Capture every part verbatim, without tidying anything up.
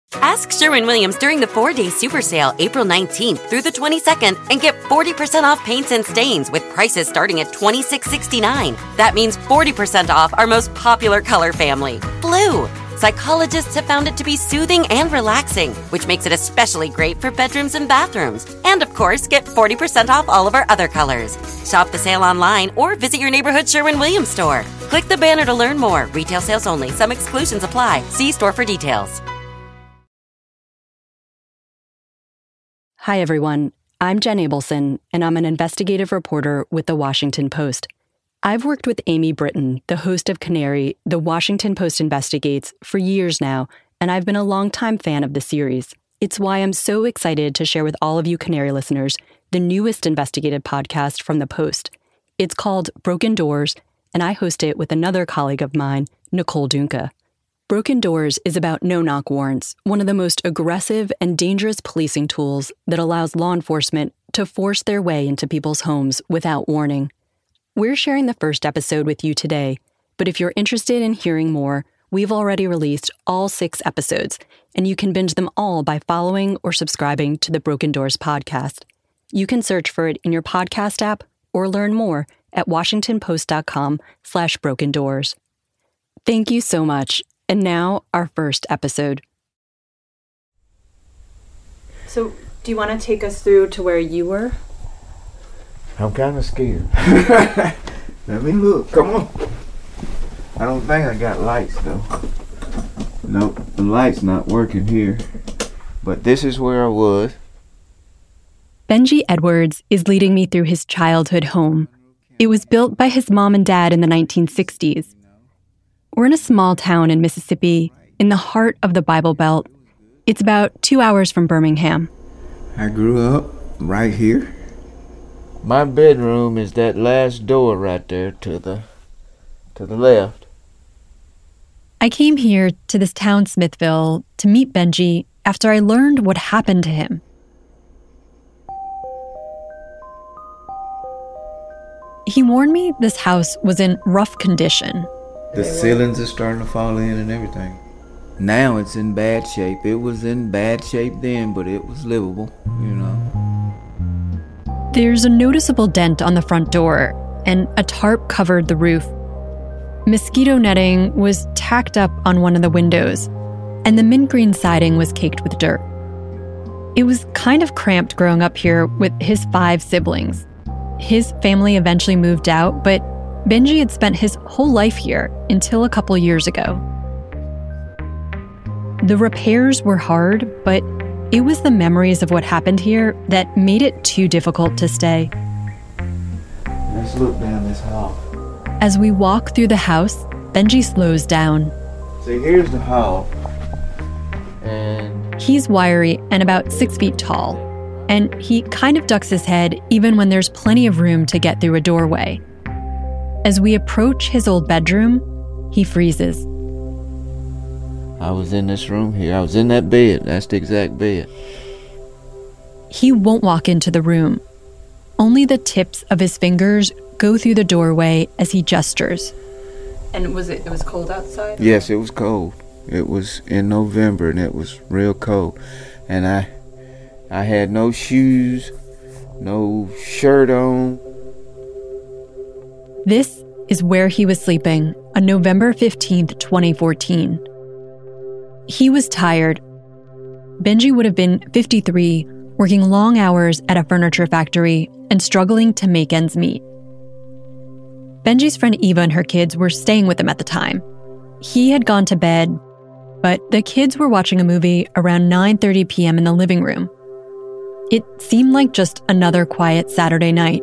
Ask Sherwin-Williams during the four-day super sale April nineteenth through the twenty-second and get forty percent off paints and stains with prices starting at twenty-six sixty-nine. That means forty percent off our most popular color family, blue. Psychologists have found it to be soothing and relaxing, which makes it especially great for bedrooms and bathrooms. And of course, get forty percent off all of our other colors. Shop the sale online or visit your neighborhood Sherwin-Williams store. Click the banner to learn more. Retail sales only. Some exclusions apply. See store for details. Hi, everyone. I'm Jen Abelson, and I'm an investigative reporter with The Washington Post. I've worked with Amy Britton, the host of Canary, The Washington Post Investigates, for years now, and I've been a longtime fan of the series. It's why I'm so excited to share with all of you Canary listeners the newest investigative podcast from the Post. It's called Broken Doors, and I host it with another colleague of mine, Nicole Dunca. Broken Doors is about no-knock warrants, one of the most aggressive and dangerous policing tools that allows law enforcement to force their way into people's homes without warning. We're sharing the first episode with you today, but if you're interested in hearing more, we've already released all six episodes, and you can binge them all by following or subscribing to the Broken Doors podcast. You can search for it in your podcast app or learn more at washingtonpost.com slash broken doors. Thank you so much. And now, our first episode. So, do you want to take us through to where you were? I'm kind of scared. Let me look. Come on. I don't think I got lights, though. Nope, the light's not working here. But this is where I was. Benji Edwards is leading me through his childhood home. It was built by his mom and dad in the nineteen sixties. We're in a small town in Mississippi, in the heart of the Bible Belt. It's about two hours from Birmingham. I grew up right here. My bedroom is that last door right there to the to the left. I came here to this town, Smithville, to meet Benji after I learned what happened to him. He warned me this house was in rough condition. The ceilings are starting to fall in and everything. Now it's in bad shape. It was in bad shape then, but it was livable, you know. There's a noticeable dent on the front door, and a tarp covered the roof. Mosquito netting was tacked up on one of the windows, and the mint green siding was caked with dirt. It was kind of cramped growing up here with his five siblings. His family eventually moved out, but Benji had spent his whole life here until a couple years ago. The repairs were hard, but it was the memories of what happened here that made it too difficult to stay. Let's look down this hall. As we walk through the house, Benji slows down. See, here's the hall. And he's wiry and about six feet tall, and he kind of ducks his head even when there's plenty of room to get through a doorway. As we approach his old bedroom, he freezes. I was in this room here. I was in that bed. That's the exact bed. He won't walk into the room. Only the tips of his fingers go through the doorway as he gestures. And was it, it was cold outside? Yes, it was cold. It was in November and it was real cold. And I, I had no shoes, no shirt on. This is where he was sleeping on November fifteenth, twenty fourteen. He was tired. Benji would have been fifty-three, working long hours at a furniture factory and struggling to make ends meet. Benji's friend Eva and her kids were staying with him at the time. He had gone to bed, but the kids were watching a movie around nine thirty p.m. in the living room. It seemed like just another quiet Saturday night.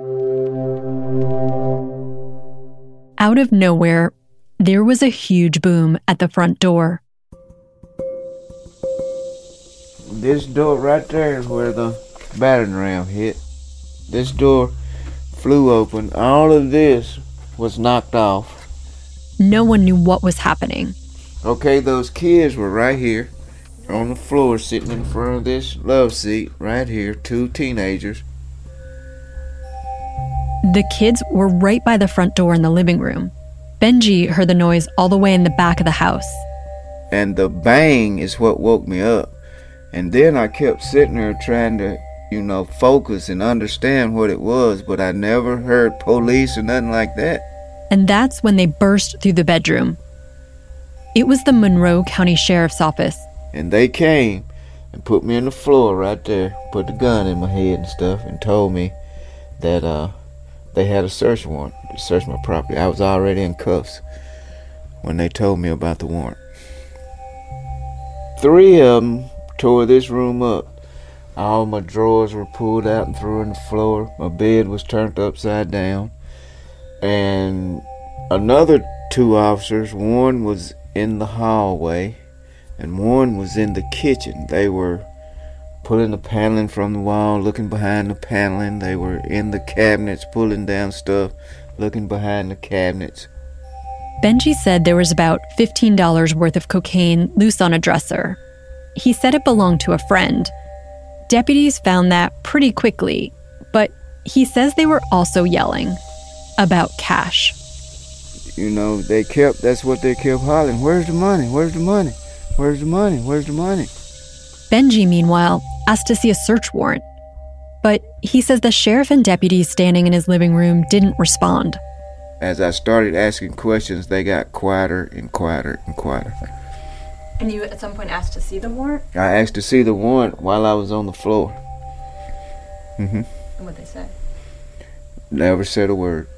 Out of nowhere, there was a huge boom at the front door. This door right there is where the battering ram hit. This door flew open. All of this was knocked off. No one knew what was happening. Okay, those kids were right here on the floor sitting in front of this love seat right here, two teenagers. The kids were right by the front door in the living room. Benji heard the noise all the way in the back of the house. and the bang is what woke me up. And then I kept sitting there trying to, you know, focus and understand what it was, but I never heard police or nothing like that. And that's when they burst through the bedroom. It was the Monroe County Sheriff's Office. And they came and put me on the floor right there, put the gun in my head and stuff, and told me that uh, they had a search warrant to search my property. I was already in cuffs when they told me about the warrant. Three of them tore this room up. All my drawers were pulled out and threw on the floor. My bed was turned upside down. And another two officers, one was in the hallway and one was in the kitchen. They were pulling the paneling from the wall, looking behind the paneling. They were in the cabinets, pulling down stuff, looking behind the cabinets. Benji said there was about fifteen dollars worth of cocaine loose on a dresser. He said it belonged to a friend. Deputies found that pretty quickly, but he says they were also yelling about cash. You know, they kept, that's what they kept hollering. Where's the money? Where's the money? Where's the money? Where's the money? Benji, meanwhile, asked to see a search warrant. But he says the sheriff and deputies standing in his living room didn't respond. As I started asking questions, they got quieter and quieter and quieter. And you at some point asked to see the warrant? I asked to see the warrant while I was on the floor. Mm-hmm. And what'd they say? Never said a word.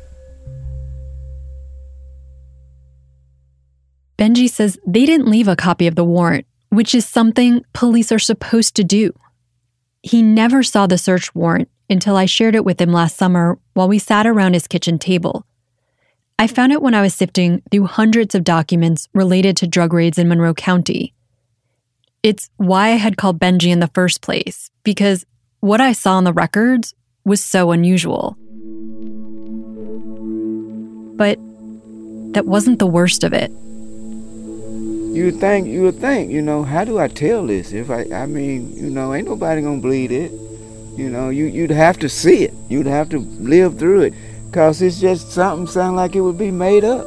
Benji says they didn't leave a copy of the warrant, which is something police are supposed to do. He never saw the search warrant until I shared it with him last summer while we sat around his kitchen table. I found it when I was sifting through hundreds of documents related to drug raids in Monroe County. It's why I had called Benji in the first place, because what I saw on the records was so unusual. But that wasn't the worst of it. You would think, you would think, you know, how do I tell this? If I, I mean, you know, ain't nobody gonna believe it. You know, you, you'd have to see it. You'd have to live through it. Because it's just something sound like it would be made up.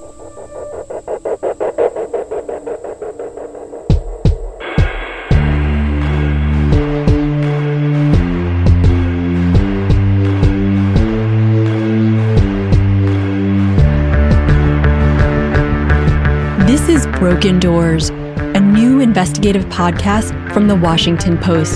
This is Broken Doors, a new investigative podcast from The Washington Post.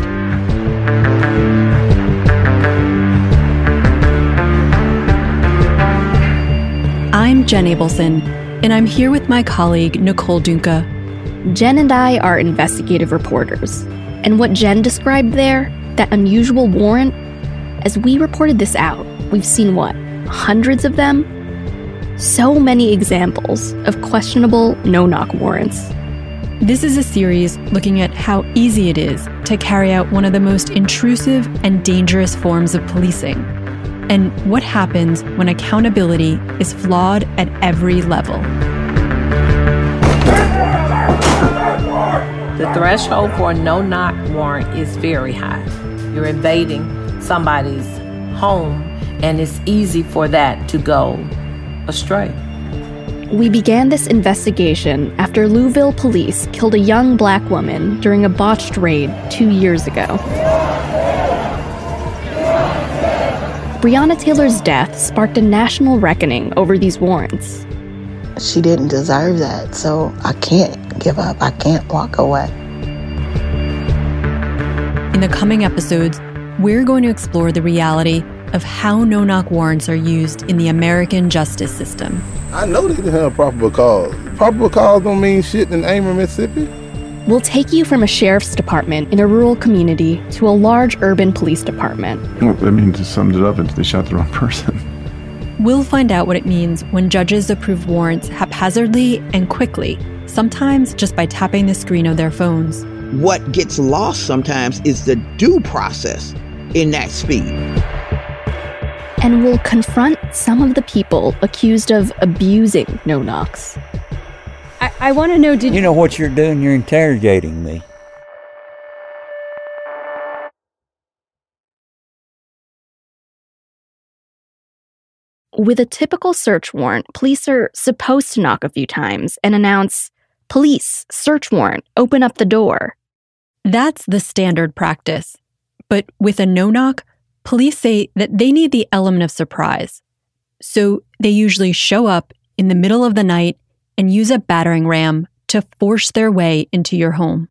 I'm Jen Abelson, and I'm here with my colleague, Nicole Dunca. Jen and I are investigative reporters, and what Jen described there, that unusual warrant, as we reported this out, we've seen what, hundreds of them? So many examples of questionable no-knock warrants. This is a series looking at how easy it is to carry out one of the most intrusive and dangerous forms of policing, and what happens when accountability is flawed at every level. The threshold for a no-knock warrant is very high. You're invading somebody's home, and it's easy for that to go astray. We began this investigation after Louisville police killed a young black woman during a botched raid two years ago. Breonna Taylor's death sparked a national reckoning over these warrants. She didn't deserve that, so I can't give up. I can't walk away. In the coming episodes, we're going to explore the reality of how no-knock warrants are used in the American justice system. I know they didn't have probable cause. Probable cause don't mean shit in Amer, Mississippi. We'll take you from a sheriff's department in a rural community to a large urban police department. Well, that means it sums it up into they shot the wrong person. We'll find out what it means when judges approve warrants haphazardly and quickly, sometimes just by tapping the screen of their phones. What gets lost sometimes is the due process in that speed. And we'll confront some of the people accused of abusing no-knocks. I, I want to know, did you know what you're doing? You're interrogating me. With a typical search warrant, police are supposed to knock a few times and announce, Police, search warrant, open up the door. That's the standard practice. But with a no-knock, police say that they need the element of surprise. So they usually show up in the middle of the night and use a battering ram to force their way into your home.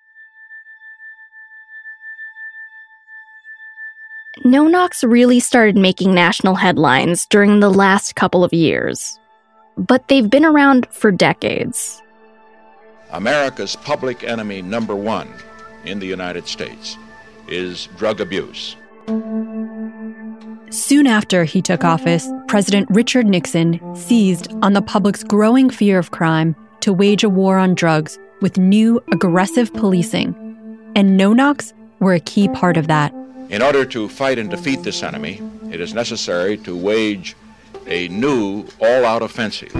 No-knocks really started making national headlines during the last couple of years. But they've been around for decades. America's public enemy number one in the United States is drug abuse. Soon after he took office, President Richard Nixon seized on the public's growing fear of crime to wage a war on drugs with new, aggressive policing. And no-knocks were a key part of that. In order to fight and defeat this enemy, it is necessary to wage a new, all-out offensive.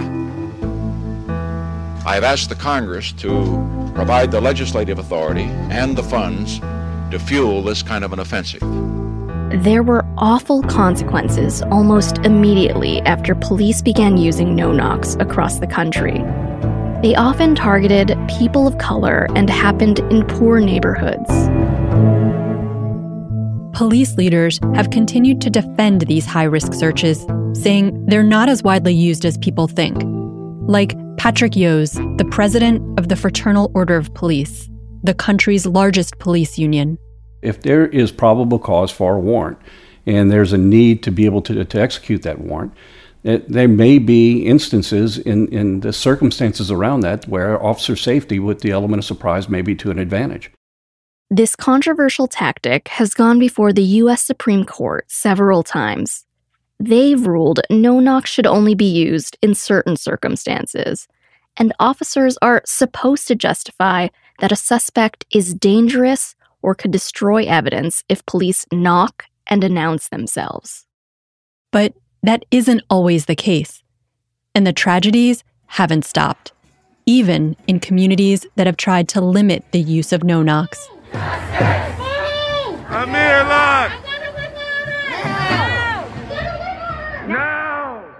I have asked the Congress to provide the legislative authority and the funds to fuel this kind of an offensive. There were awful consequences almost immediately after police began using no-knocks across the country. They often targeted people of color and happened in poor neighborhoods. Police leaders have continued to defend these high-risk searches, saying they're not as widely used as people think. Like Patrick Yose, the president of the Fraternal Order of Police, the country's largest police union. If there is probable cause for a warrant, and there's a need to be able to, to execute that warrant, it, there may be instances in, in the circumstances around that where officer safety with the element of surprise may be to an advantage. This controversial tactic has gone before the U S Supreme Court several times. They've ruled no-knock should only be used in certain circumstances, and officers are supposed to justify that a suspect is dangerous or could destroy evidence if police knock and announce themselves. But that isn't always the case, and the tragedies haven't stopped, even in communities that have tried to limit the use of no-knocks. I'm here, lock! No!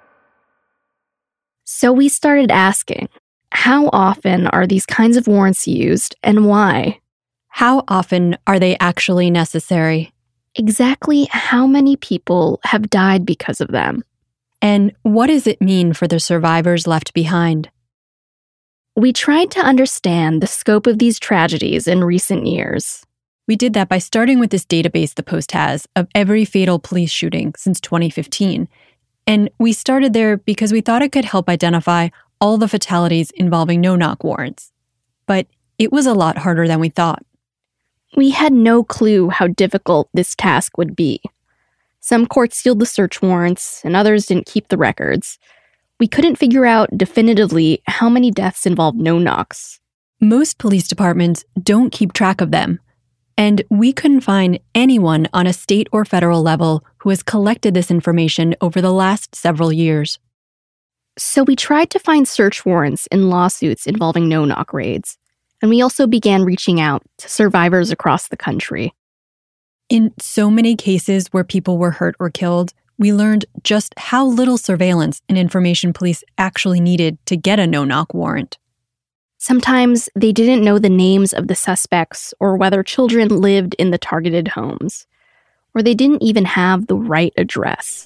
So we started asking, how often are these kinds of warrants used and why? How often are they actually necessary? Exactly how many people have died because of them? And what does it mean for the survivors left behind? We tried to understand the scope of these tragedies in recent years. We did that by starting with this database the Post has of every fatal police shooting since twenty fifteen. And we started there because we thought it could help identify all the fatalities involving no-knock warrants. But it was a lot harder than we thought. We had no clue how difficult this task would be. Some courts sealed the search warrants, and others didn't keep the records. We couldn't figure out definitively how many deaths involved no-knocks. Most police departments don't keep track of them, and we couldn't find anyone on a state or federal level who has collected this information over the last several years. So we tried to find search warrants in lawsuits involving no-knock raids, and we also began reaching out to survivors across the country. In so many cases where people were hurt or killed, we learned just how little surveillance and information police actually needed to get a no-knock warrant. Sometimes they didn't know the names of the suspects or whether children lived in the targeted homes, or they didn't even have the right address.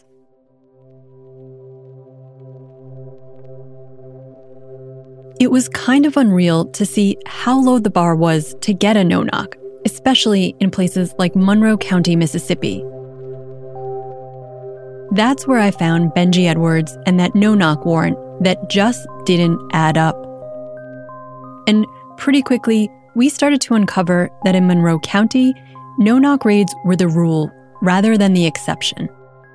It was kind of unreal to see how low the bar was to get a no-knock, especially in places like Monroe County, Mississippi. That's where I found Benji Edwards and that no-knock warrant that just didn't add up. And pretty quickly, we started to uncover that in Monroe County, no-knock raids were the rule rather than the exception.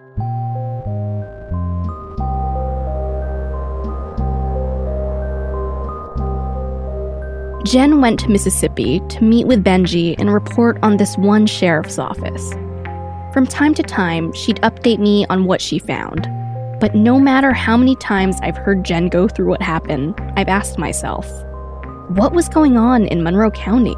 Jen went to Mississippi to meet with Benji and report on this one sheriff's office. From time to time, she'd update me on what she found. But no matter how many times I've heard Jen go through what happened, I've asked myself, what was going on in Monroe County?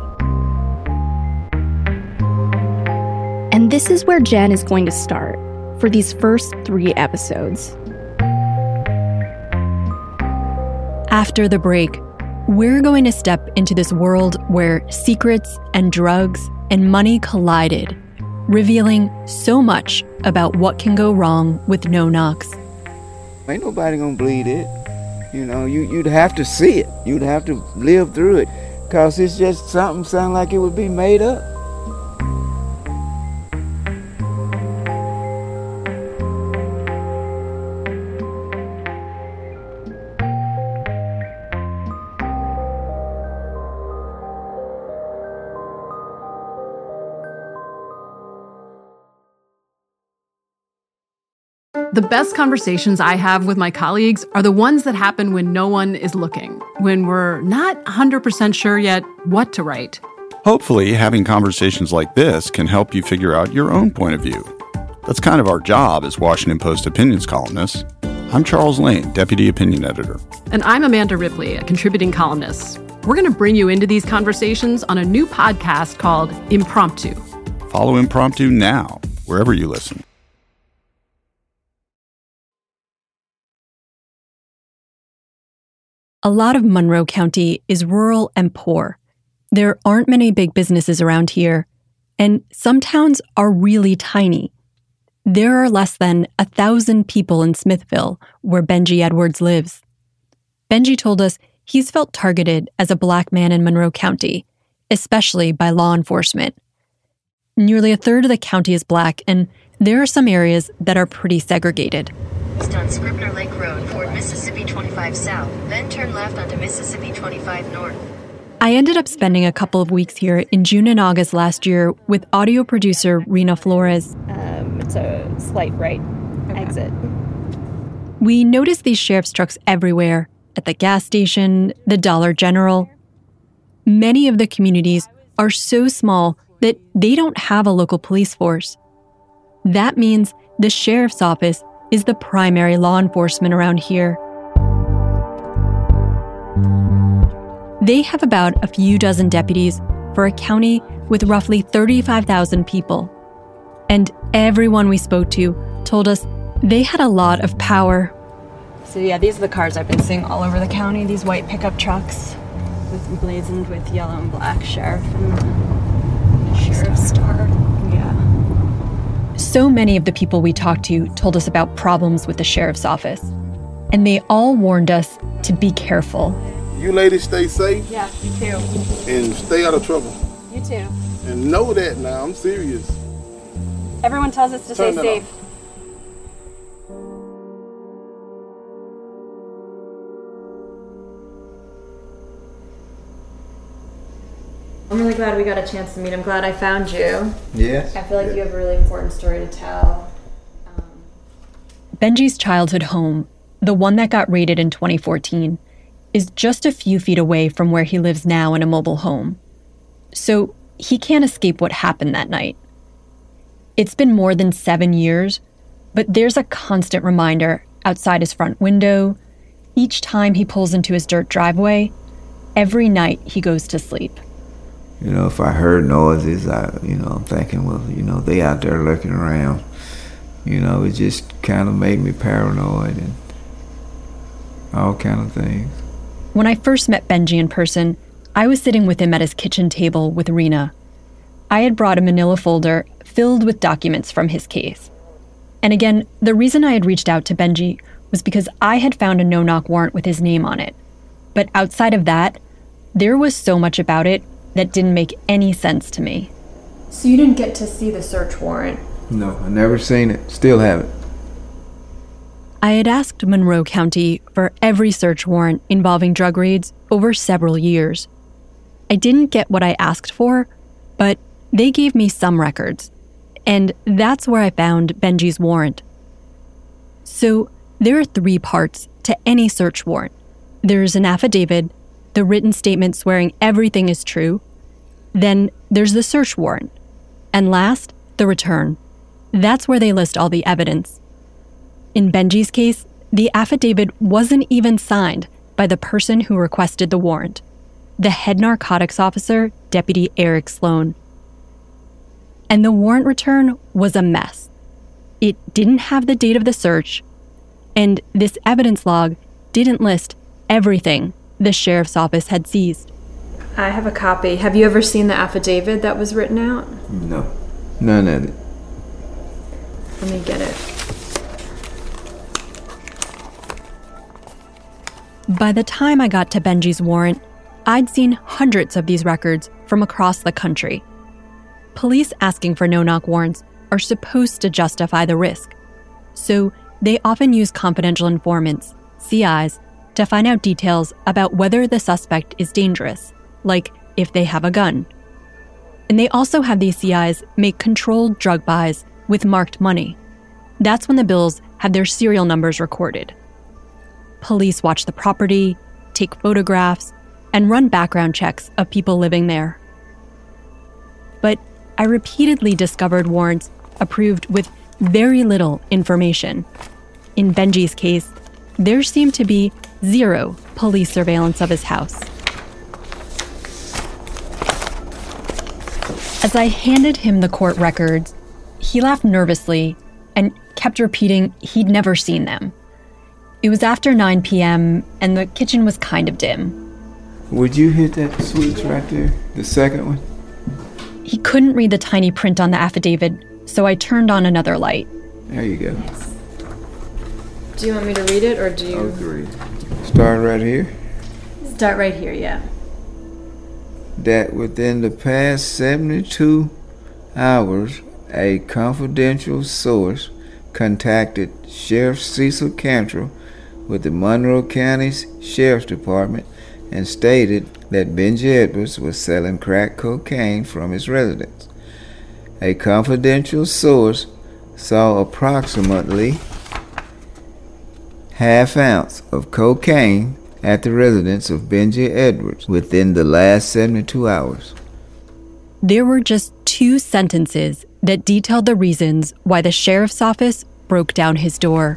And this is where Jen is going to start for these first three episodes. After the break, We're going to step into this world where secrets and drugs and money collided, revealing so much about what can go wrong with No Knox. Ain't nobody gonna bleed it. You know, you, you'd have to see it. You'd have to live through it. Because it's just something sound like it would be made up. The best conversations I have with my colleagues are the ones that happen when no one is looking, when we're not one hundred percent sure yet what to write. Hopefully, having conversations like this can help you figure out your own point of view. That's kind of our job as Washington Post opinions columnists. I'm Charles Lane, Deputy Opinion Editor. And I'm Amanda Ripley, a contributing columnist. We're going to bring you into these conversations on a new podcast called Impromptu. Follow Impromptu now, wherever you listen. A lot of Monroe County is rural and poor. There aren't many big businesses around here, and some towns are really tiny. There are less than a thousand people in Smithville, where Benji Edwards lives. Benji told us he's felt targeted as a black man in Monroe County, especially by law enforcement. Nearly a third of the county is black, and there are some areas that are pretty segregated. East on Scribner Lake Road, Fort Mississippi twenty-five South, then turn left onto Mississippi twenty-five North. I ended up spending a couple of weeks here in June and August last year with audio producer Rena Flores. Um, it's a slight right okay. exit. We noticed these sheriff's trucks everywhere, at the gas station, the Dollar General. Many of the communities are so small that they don't have a local police force. That means the sheriff's office is the primary law enforcement around here. They have about a few dozen deputies for a county with roughly thirty-five thousand people. And everyone we spoke to told us they had a lot of power. So yeah, these are the cars I've been seeing all over the county, these white pickup trucks with blazoned with yellow and black sheriff and sheriff star. Yeah. So many of the people we talked to told us about problems with the sheriff's office, and they all warned us to be careful. You ladies stay safe. Yeah, you too. And stay out of trouble. You too. And know that now, I'm serious. Everyone tells us to Turn stay safe. Off. I'm really glad we got a chance to meet. I'm glad I found you. Yes. I feel like yeah. you have a really important story to tell. Um, Benji's childhood home, the one that got raided in twenty fourteen, is just a few feet away from where he lives now in a mobile home. So he can't escape what happened that night. It's been more than seven years, but there's a constant reminder outside his front window, each time he pulls into his dirt driveway, every night he goes to sleep. You know, if I heard noises, I, you know, I'm thinking, well, you know, they out there looking around. You know, it just kind of made me paranoid and all kind of things. When I first met Benji in person, I was sitting with him at his kitchen table with Rena. I had brought a manila folder filled with documents from his case. And again, the reason I had reached out to Benji was because I had found a no-knock warrant with his name on it. But outside of that, there was so much about it that didn't make any sense to me. So you didn't get to see the search warrant? No, I never seen it. Still haven't. I had asked Monroe County for every search warrant involving drug raids over several years. I didn't get what I asked for, but they gave me some records. And that's where I found Benji's warrant. So there are three parts to any search warrant. There's an affidavit, the written statement swearing everything is true. Then there's the search warrant. And last, the return. That's where they list all the evidence. In Benji's case, the affidavit wasn't even signed by the person who requested the warrant, the head narcotics officer, Deputy Eric Sloan. And the warrant return was a mess. It didn't have the date of the search, and this evidence log didn't list everything the sheriff's office had seized. I have a copy. Have you ever seen the affidavit that was written out? No, none of it. Let me get it. By the time I got to Benji's warrant, I'd seen hundreds of these records from across the country. Police asking for no-knock warrants are supposed to justify the risk, so they often use confidential informants, C Is, to find out details about whether the suspect is dangerous, like if they have a gun. And they also have these C Is make controlled drug buys with marked money. That's when the bills have their serial numbers recorded. Police watch the property, take photographs, and run background checks of people living there. But I repeatedly discovered warrants approved with very little information. In Benji's case, there seemed to be zero police surveillance of his house. As I handed him the court records, he laughed nervously and kept repeating he'd never seen them. It was after nine p.m. and the kitchen was kind of dim. Would you hit that switch right there, the second one? He couldn't read the tiny print on the affidavit, so I turned on another light. There you go. Do you want me to read it, or do you... Agree. Start right here. Start right here, yeah. That within the past seventy-two hours, a confidential source contacted Sheriff Cecil Cantrell with the Monroe County Sheriff's Department and stated that Benji Edwards was selling crack cocaine from his residence. A confidential source saw approximately half ounce of cocaine at the residence of Benji Edwards within the last seventy-two hours. There were just two sentences that detailed the reasons why the sheriff's office broke down his door.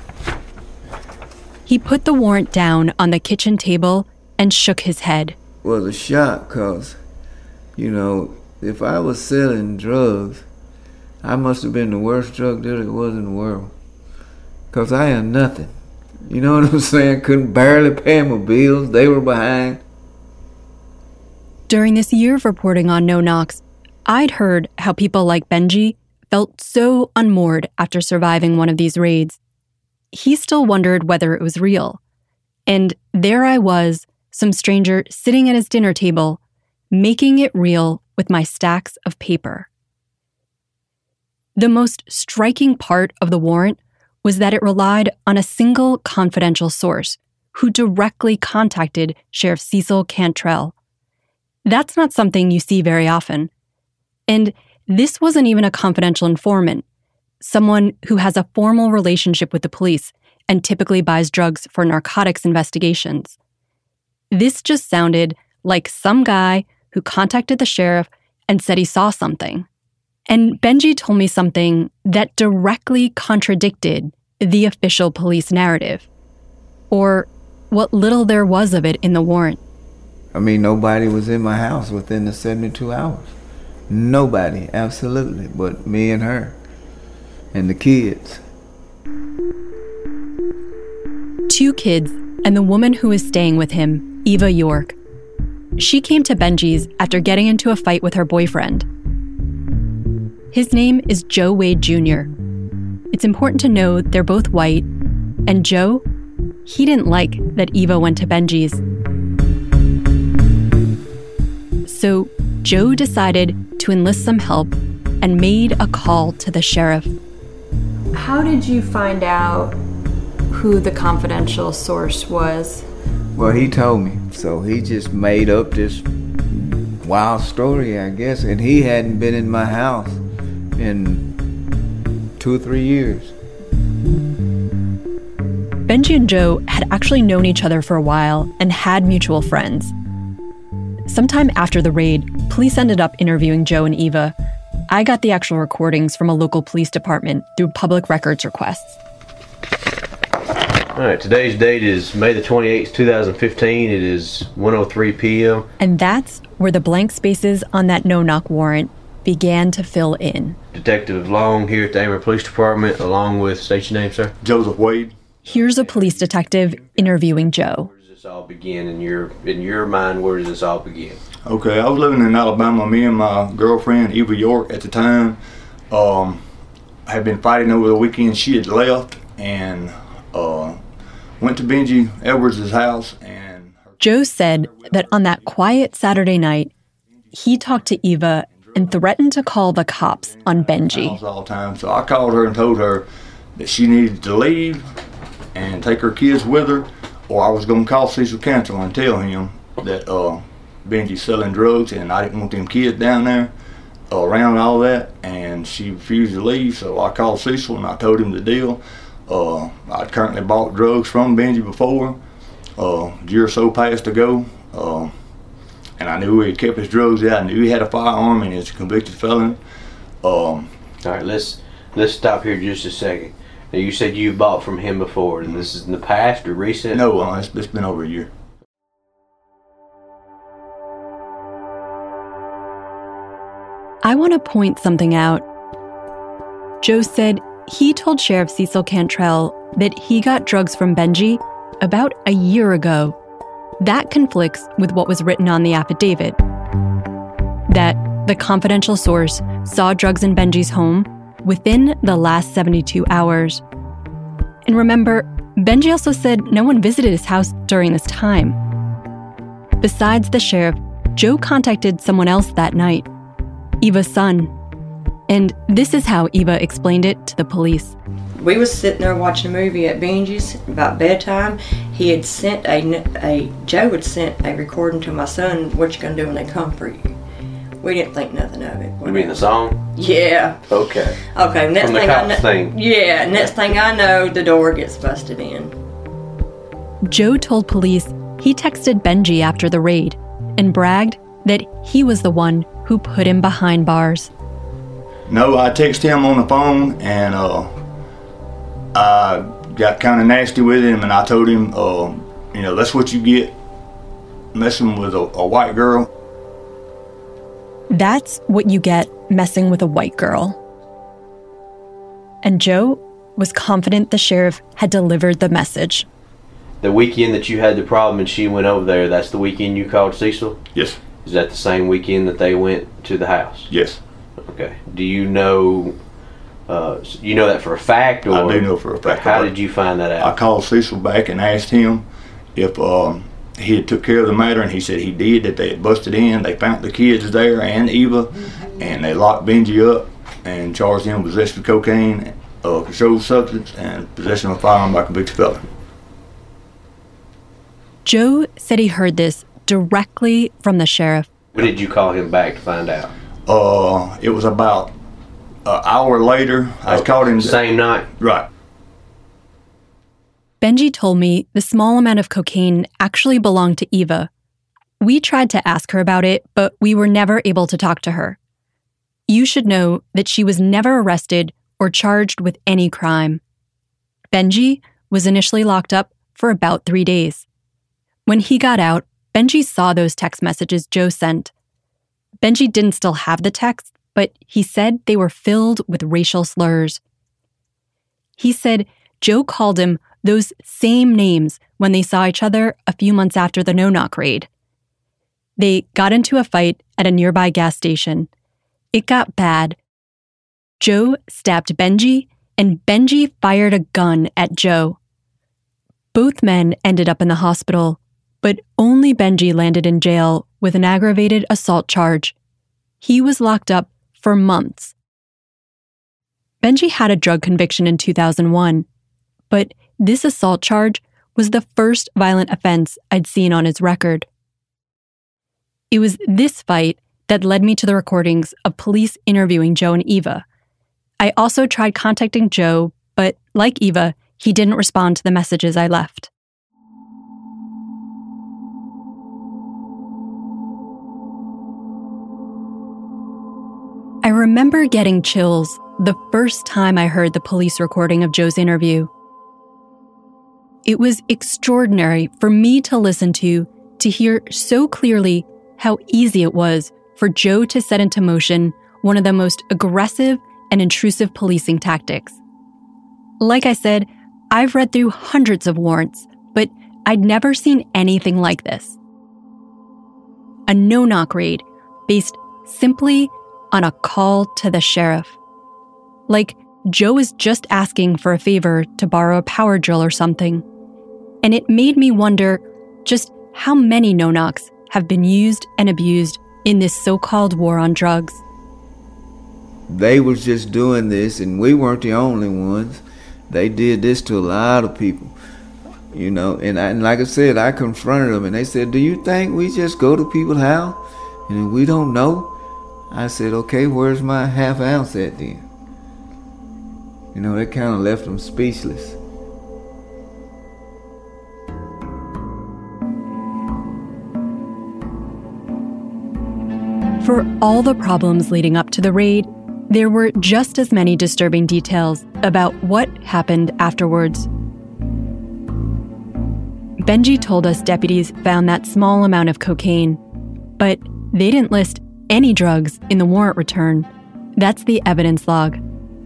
He put the warrant down on the kitchen table and shook his head. Was a shock, cause, you know, if I was selling drugs, I must have been the worst drug dealer there was in the world. Cause I had nothing. You know what I'm saying? Couldn't barely pay my bills. They were behind. During this year of reporting on No Knocks, I'd heard how people like Benji felt so unmoored after surviving one of these raids. He still wondered whether it was real. And there I was, some stranger sitting at his dinner table, making it real with my stacks of paper. The most striking part of the warrant was that it relied on a single confidential source who directly contacted Sheriff Cecil Cantrell. That's not something you see very often. And this wasn't even a confidential informant, someone who has a formal relationship with the police and typically buys drugs for narcotics investigations. This just sounded like some guy who contacted the sheriff and said he saw something. And Benji told me something that directly contradicted the official police narrative, or what little there was of it in the warrant. I mean, nobody was in my house within the seventy-two hours. Nobody, absolutely, but me and her, and the kids. Two kids and the woman who was staying with him, Eva York. She came to Benji's after getting into a fight with her boyfriend. His name is Joe Wade Junior It's important to know they're both white, and Joe, he didn't like that Eva went to Benji's. So Joe decided to enlist some help and made a call to the sheriff. How did you find out who the confidential source was? Well, he told me. So he just made up this wild story, I guess, and he hadn't been in my house in two or three years. Benji and Joe had actually known each other for a while and had mutual friends. Sometime after the raid, police ended up interviewing Joe and Eva. I got the actual recordings from a local police department through public records requests. All right, today's date is May the twenty-eighth, two thousand fifteen. It is one oh three p.m. And that's where the blank spaces on that no-knock warrant began to fill in. Detective Long here at the Amory Police Department, along with, state your name, sir? Joseph Wade. Here's a police detective interviewing Joe. this all begin in your in your mind? Where does this all begin? Okay, I was living in Alabama. Me and my girlfriend, Eva York, at the time, um, had been fighting over the weekend. She had left and uh, went to Benji Edwards' house. And Joe said that on that quiet Saturday night, he talked to Eva and threatened to call the cops on Benji. All the time. So I called her and told her that she needed to leave and take her kids with her, or I was going to call Cecil Cantrell and tell him that uh, Benji's selling drugs and I didn't want them kids down there uh, around all that, and she refused to leave. So I called Cecil and I told him the deal. Uh, I'd currently bought drugs from Benji before, uh, a year or so passed ago, uh, and I knew he had kept his drugs out. I knew he had a firearm and he was a convicted felon. Um, All right, let's let's stop here just a second. Now, you said you bought from him before, and this is in the past or recent? No, uh, it's, it's been over a year. I want to point something out. Joe said he told Sheriff Cecil Cantrell that he got drugs from Benji about a year ago. That conflicts with what was written on the affidavit. That the confidential source saw drugs in Benji's home within the last seventy-two hours. And remember, Benji also said no one visited his house during this time. Besides the sheriff, Joe contacted someone else that night, Eva's son. And this is how Eva explained it to the police. We was sitting there watching a movie at Benji's about bedtime. He had sent a, a Joe had sent a recording to my son, "What you gonna do when they come for you?" We didn't think nothing of it. You mean the song? Yeah. Okay. Okay, next From the thing I cops know, thing. yeah, next thing I know, the door gets busted in. Joe told police he texted Benji after the raid and bragged that he was the one who put him behind bars. No, I texted him on the phone and uh, I got kind of nasty with him, and I told him, uh, you know, that's what you get messing with a, a white girl. That's what you get messing with a white girl. And Joe was confident the sheriff had delivered the message. The weekend that you had the problem and she went over there, that's the weekend you called Cecil? Yes. Is that the same weekend that they went to the house? Yes. Okay. Do you know, uh, you know that for a fact? Or I do know for a fact. How did you find that out? I called Cecil back and asked him if um, he had took care of the matter, and he said he did, that they had busted in, they found the kids there and Eva, and they locked Benji up and charged him with possession of cocaine, uh, controlled substance, and possession of a firearm by convicted felon. Joe said he heard this directly from the sheriff. When did you call him back to find out? Uh, it was about an hour later. I Oh, called him. Same night? Right. Benji told me the small amount of cocaine actually belonged to Eva. We tried to ask her about it, but we were never able to talk to her. You should know that she was never arrested or charged with any crime. Benji was initially locked up for about three days. When he got out, Benji saw those text messages Joe sent. Benji didn't still have the texts, but he said they were filled with racial slurs. He said Joe called him those same names when they saw each other a few months after the no-knock raid. They got into a fight at a nearby gas station. It got bad. Joe stabbed Benji, and Benji fired a gun at Joe. Both men ended up in the hospital, but only Benji landed in jail with an aggravated assault charge. He was locked up for months. Benji had a drug conviction in two thousand one, but this assault charge was the first violent offense I'd seen on his record. It was this fight that led me to the recordings of police interviewing Joe and Eva. I also tried contacting Joe, but like Eva, he didn't respond to the messages I left. I remember getting chills the first time I heard the police recording of Joe's interview. It was extraordinary for me to listen to, to hear so clearly how easy it was for Joe to set into motion one of the most aggressive and intrusive policing tactics. Like I said, I've read through hundreds of warrants, but I'd never seen anything like this. A no-knock raid based simply on a call to the sheriff. Like Joe is just asking for a favor to borrow a power drill or something. And it made me wonder just how many no-knocks have been used and abused in this so-called war on drugs. They was just doing this, and we weren't the only ones. They did this to a lot of people, you know. And, I, and like I said, I confronted them, and they said, "Do you think we just go to people's house and we don't know?" I said, "Okay, where's my half ounce at then?" You know, that kind of left them speechless. For all the problems leading up to the raid, there were just as many disturbing details about what happened afterwards. Benji told us deputies found that small amount of cocaine, but they didn't list any drugs in the warrant return. That's the evidence log.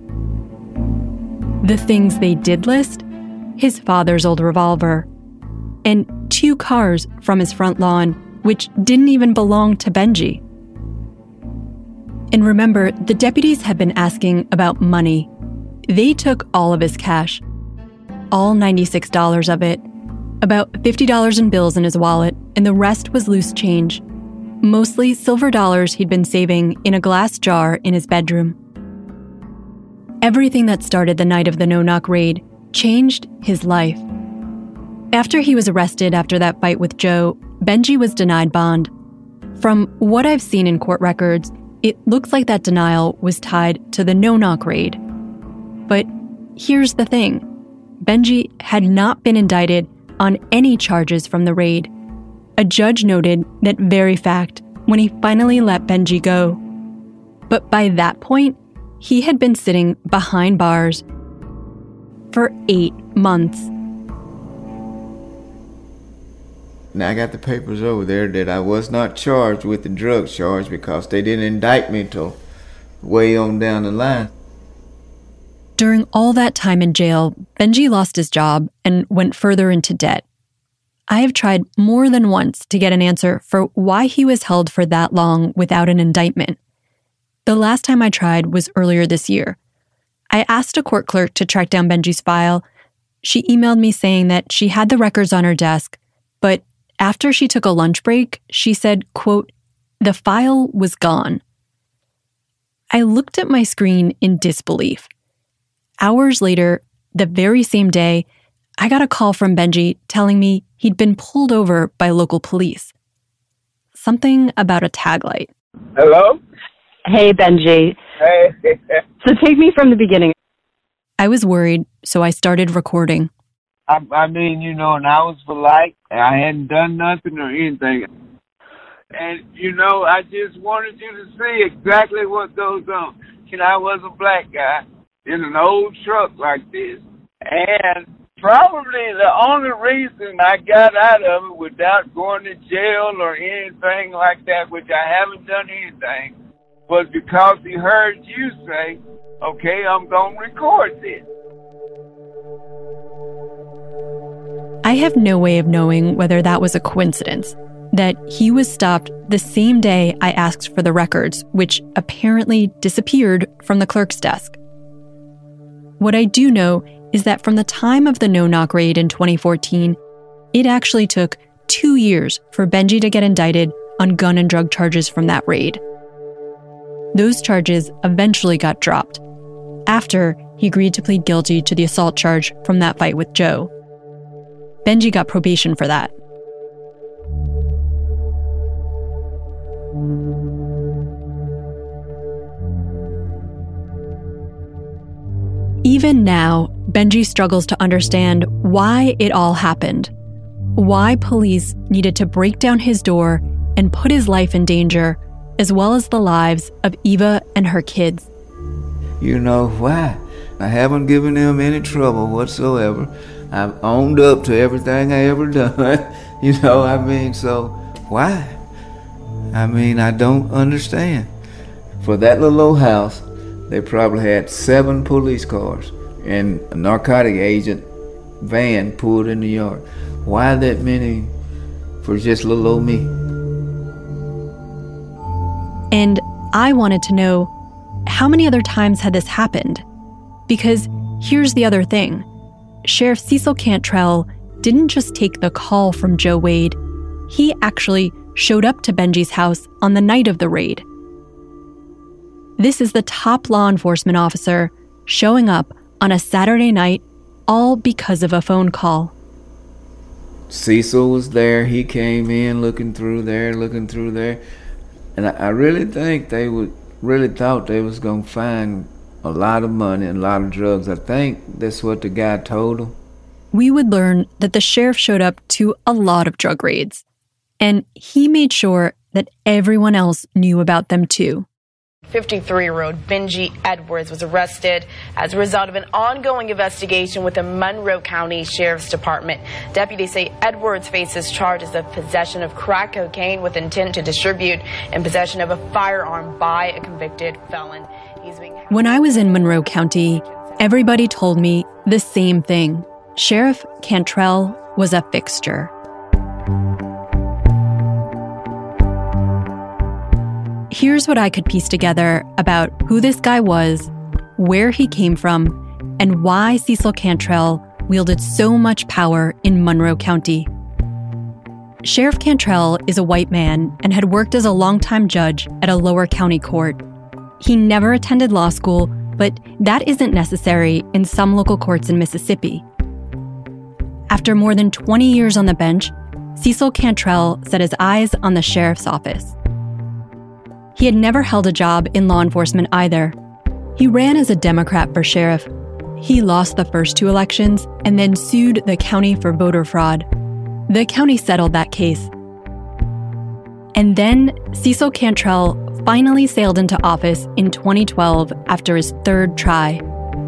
The things they did list: his father's old revolver, and two cars from his front lawn, which didn't even belong to Benji. And remember, the deputies had been asking about money. They took all of his cash, all ninety-six dollars of it, about fifty dollars in bills in his wallet, and the rest was loose change, mostly silver dollars he'd been saving in a glass jar in his bedroom. Everything that started the night of the no-knock raid changed his life. After he was arrested after that fight with Joe, Benji was denied bond. From what I've seen in court records, it looks like that denial was tied to the no-knock raid. But here's the thing. Benji had not been indicted on any charges from the raid. A judge noted that very fact when he finally let Benji go. But by that point, he had been sitting behind bars for eight months. Now I got the papers over there that I was not charged with the drug charge because they didn't indict me till way on down the line. During all that time in jail, Benji lost his job and went further into debt. I have tried more than once to get an answer for why he was held for that long without an indictment. The last time I tried was earlier this year. I asked a court clerk to track down Benji's file. She emailed me saying that she had the records on her desk, but after she took a lunch break, she said, quote, "The file was gone." I looked at my screen in disbelief. Hours later, the very same day, I got a call from Benji telling me he'd been pulled over by local police. Something about a tag light. Hello? Hey, Benji. Hey. So take me from the beginning. I was worried, so I started recording. I, I mean, you know, and I was polite. I hadn't done nothing or anything. And, you know, I just wanted you to see exactly what goes on. You know, I was a black guy in an old truck like this. And probably the only reason I got out of it without going to jail or anything like that, which I haven't done anything, was because he heard you say, okay, I'm going to record this. I have no way of knowing whether that was a coincidence, that he was stopped the same day I asked for the records, which apparently disappeared from the clerk's desk. What I do know is that from the time of the no-knock raid in twenty fourteen, it actually took two years for Benji to get indicted on gun and drug charges from that raid. Those charges eventually got dropped after he agreed to plead guilty to the assault charge from that fight with Joe. Benji got probation for that. Even now, Benji struggles to understand why it all happened, why police needed to break down his door and put his life in danger, as well as the lives of Eva and her kids. You know why? I haven't given them any trouble whatsoever. I've owned up to everything I ever done. You know, I mean, so why? I mean, I don't understand. For that little old house, they probably had seven police cars and a narcotic agent van pulled in the yard. Why that many for just little old me? And I wanted to know, how many other times had this happened? Because here's the other thing. Sheriff Cecil Cantrell didn't just take the call from Joe Wade. He actually showed up to Benji's house on the night of the raid. This is the top law enforcement officer showing up on a Saturday night, all because of a phone call. Cecil was there. He came in looking through there, looking through there. And I, I really think they would really thought they was going to find a lot of money and a lot of drugs. I think that's what the guy told them. We would learn that the sheriff showed up to a lot of drug raids, and he made sure that everyone else knew about them too. fifty-three-year-old Benji Edwards was arrested as a result of an ongoing investigation with the Monroe County Sheriff's Department. Deputies say Edwards faces charges of possession of crack cocaine with intent to distribute and possession of a firearm by a convicted felon. He's being... When I was in Monroe County, everybody told me the same thing. Sheriff Cantrell was a fixture. Here's what I could piece together about who this guy was, where he came from, and why Cecil Cantrell wielded so much power in Monroe County. Sheriff Cantrell is a white man and had worked as a longtime judge at a lower county court. He never attended law school, but that isn't necessary in some local courts in Mississippi. After more than twenty years on the bench, Cecil Cantrell set his eyes on the sheriff's office. He had never held a job in law enforcement either. He ran as a Democrat for sheriff. He lost the first two elections and then sued the county for voter fraud. The county settled that case. And then Cecil Cantrell finally sailed into office in twenty twelve after his third try.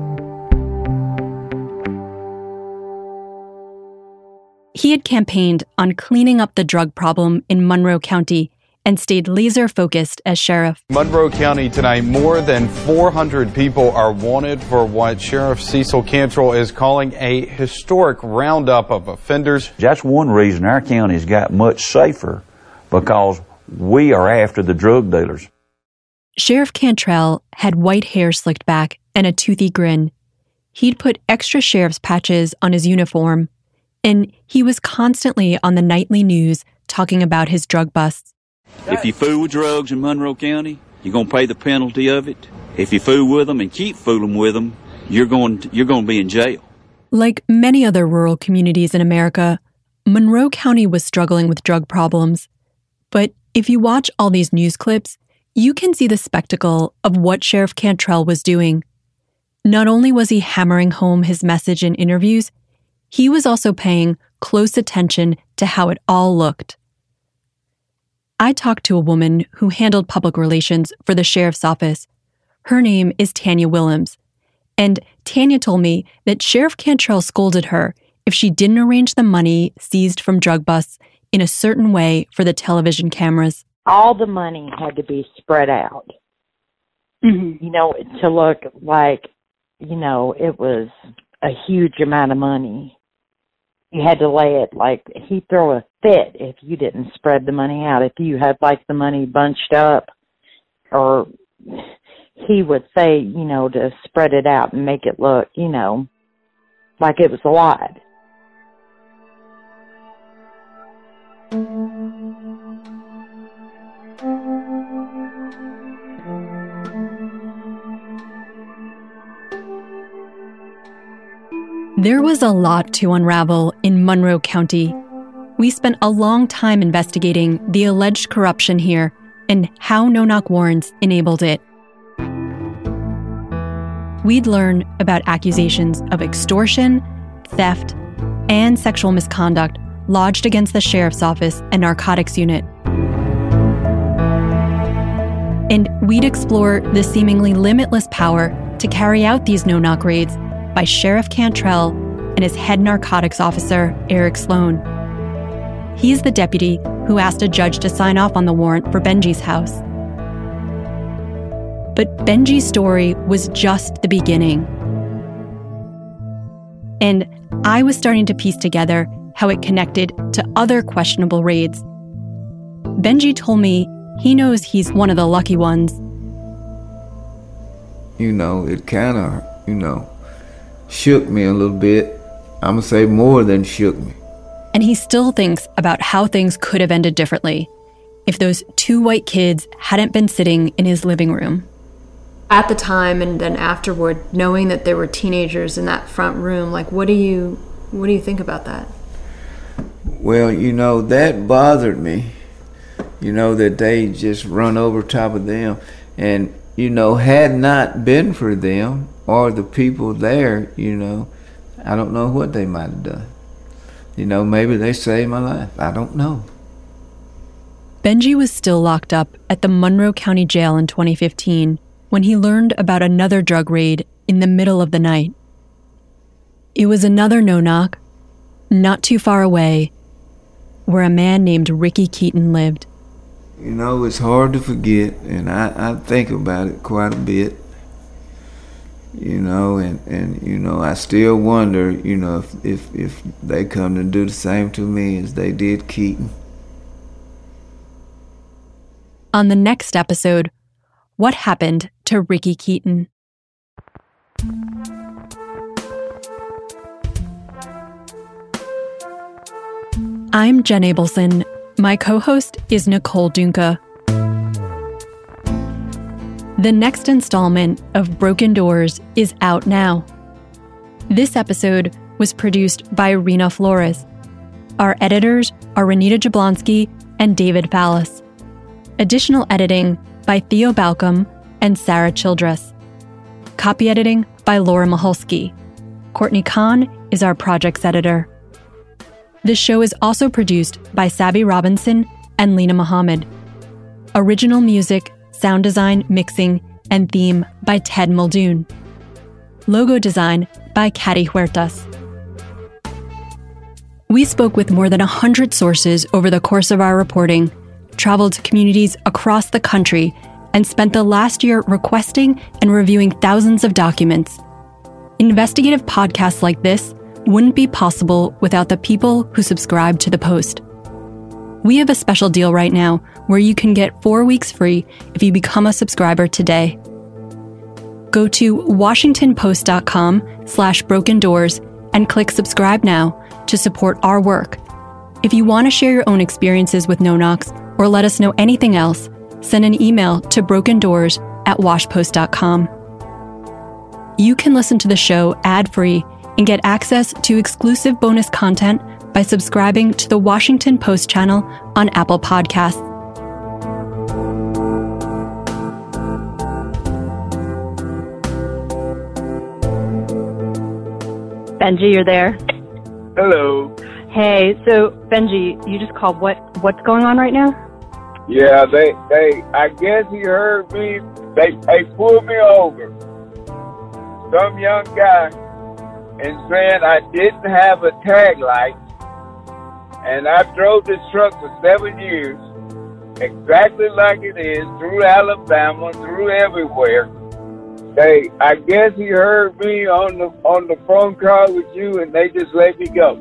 He had campaigned on cleaning up the drug problem in Monroe County and stayed laser-focused as sheriff. Monroe County tonight, more than four hundred people are wanted for what Sheriff Cecil Cantrell is calling a historic roundup of offenders. That's one reason our county's got much safer, because we are after the drug dealers. Sheriff Cantrell had white hair slicked back and a toothy grin. He'd put extra sheriff's patches on his uniform, and he was constantly on the nightly news talking about his drug busts. If you fool with drugs in Monroe County, you're going to pay the penalty of it. If you fool with them and keep fooling with them, you're going to, you're going to be in jail. Like many other rural communities in America, Monroe County was struggling with drug problems. But if you watch all these news clips, you can see the spectacle of what Sheriff Cantrell was doing. Not only was he hammering home his message in interviews, he was also paying close attention to how it all looked. I talked to a woman who handled public relations for the sheriff's office. Her name is Tanya Willems. And Tanya told me that Sheriff Cantrell scolded her if she didn't arrange the money seized from drug busts in a certain way for the television cameras. All the money had to be spread out, mm-hmm. you know, to look like, you know, it was a huge amount of money. You had to lay it like, he'd throw a fit if you didn't spread the money out. If you had like the money bunched up, or he would say, you know, to spread it out and make it look, you know, like it was a lot. There was a lot to unravel in Monroe County. We spent a long time investigating the alleged corruption here and how no-knock warrants enabled it. We'd learn about accusations of extortion, theft, and sexual misconduct lodged against the sheriff's office and narcotics unit. And we'd explore the seemingly limitless power to carry out these no-knock raids by Sheriff Cantrell and his head narcotics officer, Eric Sloan. He's the deputy who asked a judge to sign off on the warrant for Benji's house. But Benji's story was just the beginning. And I was starting to piece together how it connected to other questionable raids. Benji told me he knows he's one of the lucky ones. You know, it kind of, you know, shook me a little bit. I'm going to say more than shook me. And he still thinks about how things could have ended differently if those two white kids hadn't been sitting in his living room. At the time and then afterward, knowing that there were teenagers in that front room, like, what do you, what do you think about that? Well, you know, that bothered me. You know, that they just run over top of them. And, you know, had not been for them or the people there, you know, I don't know what they might have done. You know, maybe they saved my life. I don't know. Benji was still locked up at the Monroe County Jail in twenty fifteen when he learned about another drug raid in the middle of the night. It was another no-knock, not too far away, where a man named Ricky Keaton lived. You know, it's hard to forget, and I, I think about it quite a bit. You know, and, and you know, I still wonder, you know, if, if, if they come to do the same to me as they did Keaton. On the next episode, what happened to Ricky Keaton? I'm Jen Abelson. My co-host is Nicole Dunca. The next installment of Broken Doors is out now. This episode was produced by Rena Flores. Our editors are Renita Jablonski and David Fallis. Additional editing by Theo Balcom and Sarah Childress. Copy editing by Laura Maholsky. Courtney Kahn is our projects editor. The show is also produced by Sabby Robinson and Lena Muhammad. Original music, sound design, mixing, and theme by Ted Muldoon. Logo design by Caddy Huertas. We spoke with more than one hundred sources over the course of our reporting, traveled to communities across the country, and spent the last year requesting and reviewing thousands of documents. Investigative podcasts like this wouldn't be possible without the people who subscribe to the Post. We have a special deal right now where you can get four weeks free if you become a subscriber today. Go to washingtonpost.com slash broken doors and click subscribe now to support our work. If you want to share your own experiences with No Knocks or let us know anything else, send an email to brokendoors at washpost dot com. You can listen to the show ad-free and get access to exclusive bonus content by subscribing to the Washington Post channel on Apple Podcasts. Benji, you're there? Hello. Hey, so Benji, you just called. What what's going on right now? Yeah, they, they, I guess he heard me. They, they pulled me over. Some young guy, and saying I didn't have a tag light, and I drove this truck for seven years, exactly like it is, through Alabama, through everywhere. They, I guess he heard me on the on the phone call with you, and they just let me go.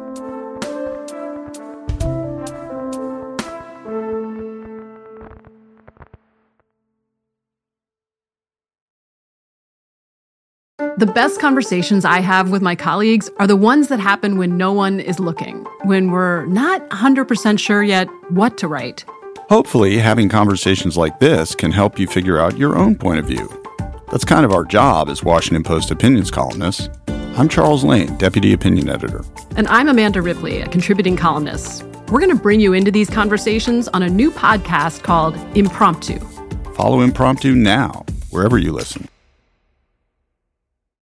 The best conversations I have with my colleagues are the ones that happen when no one is looking, when we're not one hundred percent sure yet what to write. Hopefully, having conversations like this can help you figure out your own point of view. That's kind of our job as Washington Post opinions columnists. I'm Charles Lane, Deputy Opinion Editor. And I'm Amanda Ripley, a contributing columnist. We're going to bring you into these conversations on a new podcast called Impromptu. Follow Impromptu now, wherever you listen.